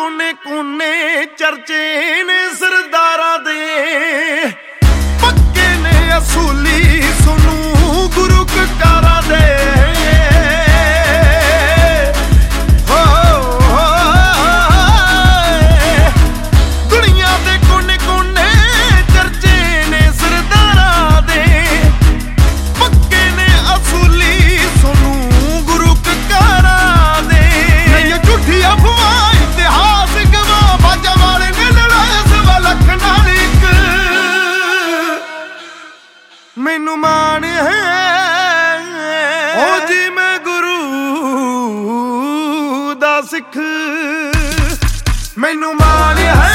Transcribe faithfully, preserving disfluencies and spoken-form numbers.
ਕੋਨੇ ਕੋਨੇ ਚਰਚੇ ਨੇ ਸਰਦਾਰਾਂ ਦੇ, ਪੱਕੇ ਨੇ ਅਸੂਲੀ ਸੁਣੂ ਗੁਰੂ ਕਕਾਰਾਂ ਦੇ। ਦੁਨੀਆ ਦੇ ਕੋਨੇ ਕੋਨੇ ਚਰਚੇ ਨੇ ਸਰਦਾਰਾਂ ਦੇ, ਪੱਕੇ ਨੇ ਅਸੂਲੀ ਸੁਣੂ ਗੁਰੂ ਕਕਾਰਾਂ ਦੇ। ਨਹੀਂ ਝੂਠੀ ਅਫਵਾਹ ਇਤਿਹਾਸ ਗਵਾ, ਬਾਜਾਂ ਵਾਲੇ ਨੇ ਲੜਾਇਆ ਸਵਾ ਲੱਖ ਨਾਲ ਇੱਕ। ਮੈਨੂੰ ਮਾਣ ਹੈ ਓ ਜੀ ਮੈਂ ਗੁਰੂ ਦਾ ਸਿੱਖ, ਮੈਨੂੰ ਮਾਣ ਹੈ